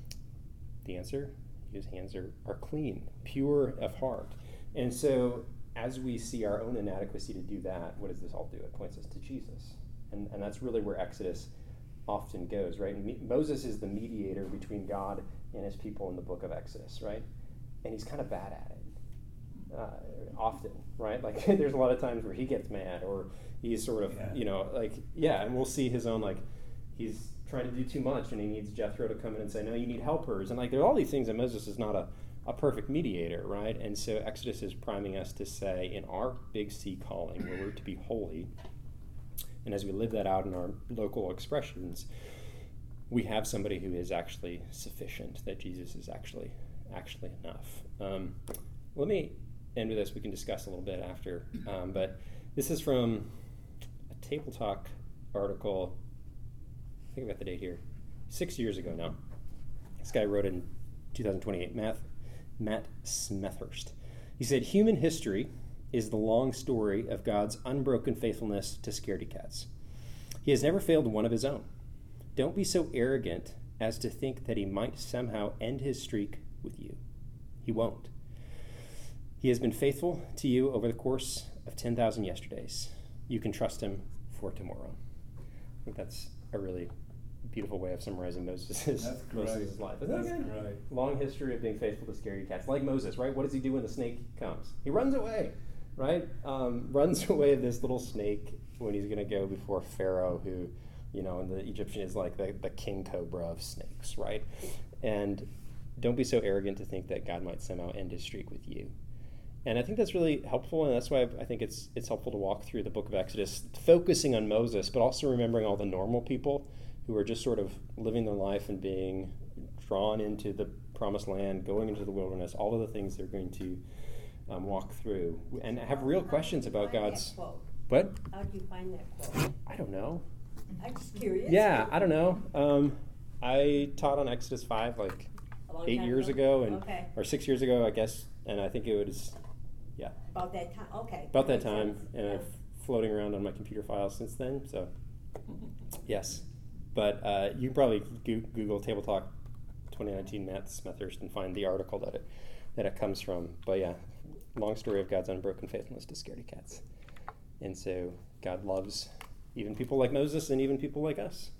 Speaker 1: The answer, his hands are, are clean, pure of heart. And so as we see our own inadequacy to do that, what does this all do? It points us to Jesus. And, and that's really where Exodus often goes, right? Me- Moses is the mediator between God and his people in the book of Exodus, right? And he's kind of bad at it, uh, often, right? Like there's a lot of times where he gets mad or he's sort of, yeah. you know, like, yeah, and we'll see his own, like, he's trying to do too much and he needs Jethro to come in and say, no, you need helpers. And like there are all these things that Moses is not a, a perfect mediator, right? And so Exodus is priming us to say in our big C calling, where we're to be holy, and as we live that out in our local expressions, we have somebody who is actually sufficient, that Jesus is actually actually enough. Um, let me end with this. We can discuss a little bit after. Um, but this is from Table Talk article, I think I got the date here, six years ago now. This guy wrote in two thousand twenty-eight, Matt, Matt Smethurst. He said, human history is the long story of God's unbroken faithfulness to scaredy cats. He has never failed one of his own. Don't be so arrogant as to think that he might somehow end his streak with you. He won't. He has been faithful to you over the course of ten thousand yesterdays. You can trust him for tomorrow. I think that's a really beautiful way of summarizing Moses'
Speaker 3: That's great.
Speaker 1: Moses' life. Isn't
Speaker 3: That's
Speaker 1: that good?
Speaker 3: great.
Speaker 1: Long history of being faithful to scaredy cats. Like Moses, right? What does he do when the snake comes? He runs away, right? Um, runs away this little snake when he's going to go before Pharaoh, who, you know, and the Egyptian is like the, the king cobra of snakes, right? And don't be so arrogant to think that God might somehow end his streak with you. And I think that's really helpful, and that's why I think it's it's helpful to walk through the book of Exodus, focusing on Moses, but also remembering all the normal people who are just sort of living their life and being drawn into the promised land, going into the wilderness, all of the things they're going to um, walk through, and have real questions about God's... What?
Speaker 2: How do you find that quote?
Speaker 1: I don't know.
Speaker 2: I'm just curious.
Speaker 1: Yeah, I don't know. Um, I taught on Exodus five like
Speaker 2: A long
Speaker 1: eight
Speaker 2: time
Speaker 1: years ago, and
Speaker 2: Okay.
Speaker 1: or six years ago, I guess, and I think it was, yeah,
Speaker 2: About that time, okay.
Speaker 1: about that
Speaker 2: makes
Speaker 1: time,
Speaker 2: sense.
Speaker 1: and
Speaker 2: Yeah.
Speaker 1: I've floating around on my computer files since then. So, yes, but uh, you can probably go- Google Table Talk twenty nineteen Matt Smethurst and find the article that it that it comes from. But yeah, long story of God's unbroken faithfulness to scaredy cats, and so God loves even people like Moses and even people like us.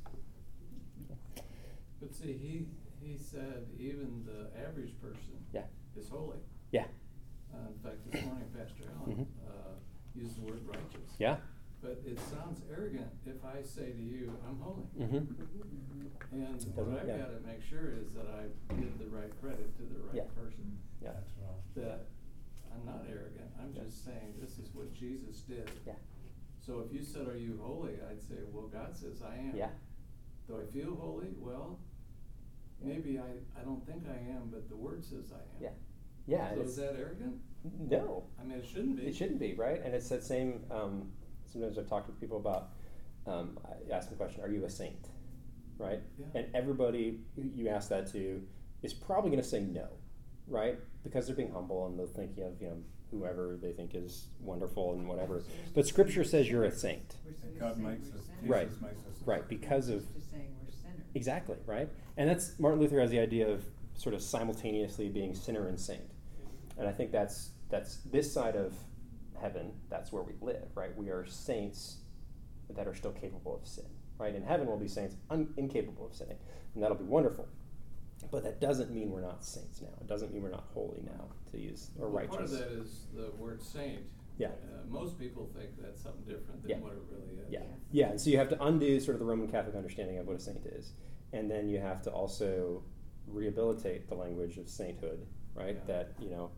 Speaker 4: But see, he he said even the average person
Speaker 1: Yeah.
Speaker 4: is holy.
Speaker 1: Yeah.
Speaker 4: Uh, in fact, this morning Pastor Allen
Speaker 1: Mhm.
Speaker 4: uh, used the word righteous.
Speaker 1: Yeah.
Speaker 4: But it sounds arrogant if I say to you, I'm holy.
Speaker 1: Mm-hmm.
Speaker 4: And
Speaker 1: Doesn't
Speaker 4: what
Speaker 1: it?
Speaker 4: I've
Speaker 1: Yeah.
Speaker 4: got to make sure is that I give the right credit to the right
Speaker 1: Yeah.
Speaker 4: person.
Speaker 1: Yeah.
Speaker 3: That's right.
Speaker 4: That I'm not arrogant. I'm
Speaker 1: Yeah.
Speaker 4: just saying this is what Jesus did.
Speaker 1: Yeah.
Speaker 4: So if you said, are you holy? I'd say, well, God says I am.
Speaker 1: Yeah.
Speaker 4: Do I feel holy? Well,
Speaker 1: Yeah.
Speaker 4: maybe I, I don't think I am, but the Word says I am.
Speaker 1: Yeah. Yeah. and
Speaker 4: So
Speaker 1: it's-
Speaker 4: is that arrogant?
Speaker 1: No.
Speaker 4: I mean, it shouldn't be.
Speaker 1: It shouldn't be, right? And it's that same, um, sometimes I've talked with people about, um, I ask them the question, are you a saint? Right?
Speaker 4: Yeah.
Speaker 1: And everybody who you ask that to is probably going to say no, right? Because they're being humble and they're thinking of, you know, whoever they think is wonderful and whatever. But Scripture says you're a saint.
Speaker 5: We're
Speaker 3: And
Speaker 5: supposed
Speaker 3: God
Speaker 5: to say
Speaker 3: makes
Speaker 5: we're
Speaker 3: us,
Speaker 5: sinners.
Speaker 3: Jesus
Speaker 1: Right.
Speaker 3: makes us.
Speaker 1: Right, because of...
Speaker 5: We're saying we're sinners.
Speaker 1: Exactly, right? And that's, Martin Luther has the idea of sort of simultaneously being sinner and saint. And I think that's that's this side of heaven, that's where we live, right? We are saints that are still capable of sin, right? In heaven we'll be saints un- incapable of sinning, and that'll be wonderful. But that doesn't mean we're not saints now. It doesn't mean we're not holy now, to use, or
Speaker 4: Well,
Speaker 1: righteous.
Speaker 4: Part of that is the word saint.
Speaker 1: Yeah.
Speaker 4: Uh, most people think that's something different than
Speaker 1: Yeah.
Speaker 4: what it really is.
Speaker 1: Yeah, yeah. And so you have to undo sort of the Roman Catholic understanding of what a saint is, and then you have to also rehabilitate the language of sainthood, right?
Speaker 4: Yeah.
Speaker 1: That you know,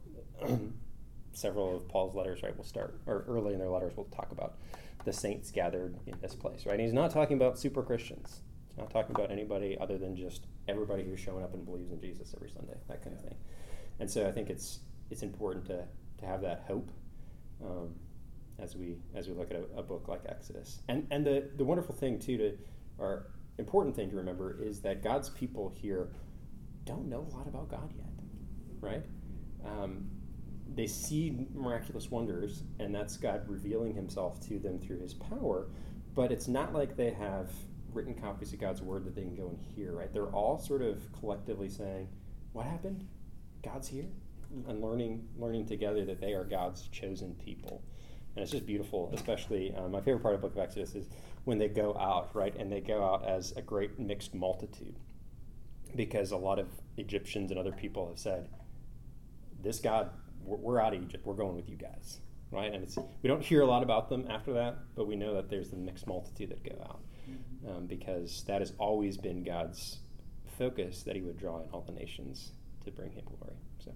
Speaker 1: several of Paul's letters, right, will start, or early in their letters, will talk about the saints gathered in this place, right? And he's not talking about super Christians. He's not talking about anybody other than just everybody who's showing up and believes in Jesus every Sunday, that kind of thing. And so I think it's it's important to to have that hope. Um, as we as we look at a, a book like Exodus. And and the, the wonderful thing too to or important thing to remember is that God's people here don't know a lot about God yet. Right? Um, they see miraculous wonders, and that's God revealing himself to them through his power, but it's not like they have written copies of God's word that they can go and hear, right? They're all sort of collectively saying, what happened? God's here? And learning learning together that they are God's chosen people. And it's just beautiful, especially, um, my favorite part of the book of Exodus is when they go out, right? And they go out as a great mixed multitude. Because a lot of Egyptians and other people have said, this God, we're, we're out of Egypt, we're going with you guys, right? And it's we don't hear a lot about them after that, but we know that there's the mixed multitude that go out. Um, because that has always been God's focus, that he would draw in all the nations to bring him glory. So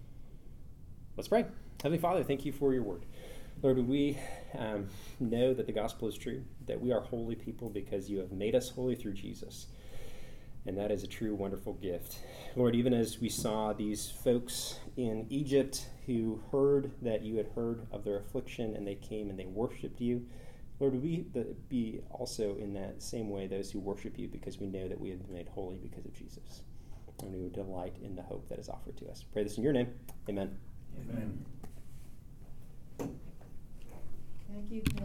Speaker 1: let's pray. Heavenly Father, thank you for your word. Lord, we um, know that the gospel is true, that we are holy people because you have made us holy through Jesus. And that is a true, wonderful gift. Lord, even as we saw these folks in Egypt who heard that you had heard of their affliction and they came and they worshiped you, Lord, would we the, be also in that same way those who worship you because we know that we have been made holy because of Jesus. And we would delight in the hope that is offered to us. Pray this in your name. Amen.
Speaker 3: Amen.
Speaker 5: Thank you, Ken.